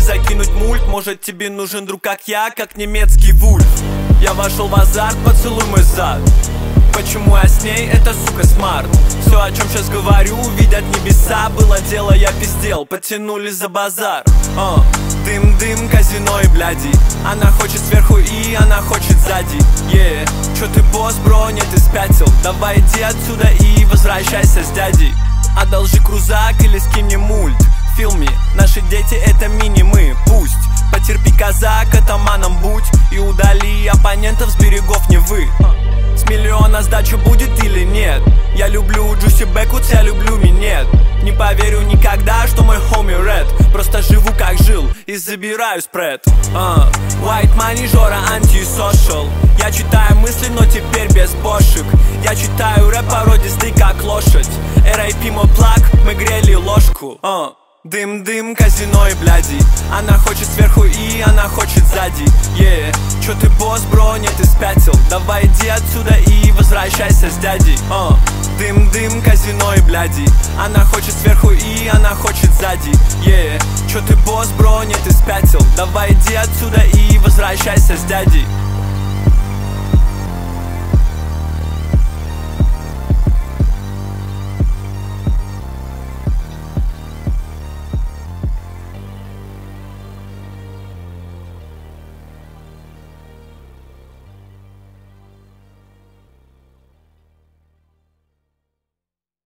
закинуть мульт. Может тебе нужен друг как я, как немецкий вульф. Я вошел в азарт, поцелуй мой зад. Почему я с ней, это сука смарт. Все, о чем сейчас говорю, видят небеса. Было дело, я пиздел, потянули за базар. Дым-дым, казино и бляди. Она хочет сверху и она хочет сзади. Чё ты босс, бро, нет, ты спятил. Давай иди отсюда и возвращайся с дядей. Одолжи крузак или скинь мне мульт. Филми, наши дети это мини-мы. Пусть потерпи, казак, атаманом будь. И удали оппонентов с берегов Невы. С миллиона сдача будет или нет? Я люблю Джуси Бэкутс, я люблю минет. Не поверю никогда, что мой хоми Ред. Просто живу как жил и забираю спред. White money, Жора, антисошал. Я читаю мысли, но теперь без бошек. Я читаю рэп породистый как лошадь. R.I.P. мой плаг, мы грели ложку. Дым-дым, казино и бляди. Она хочет сверху и она хочет сзади. Чё ты босс, бро, нет, ты спятил. Давай иди отсюда и возвращайся с дядей. Дым-дым, казино и бляди. Она хочет сверху и она хочет сзади. Чё ты босс, бро, нет, ты спятил. Давай иди отсюда и возвращайся с дядей.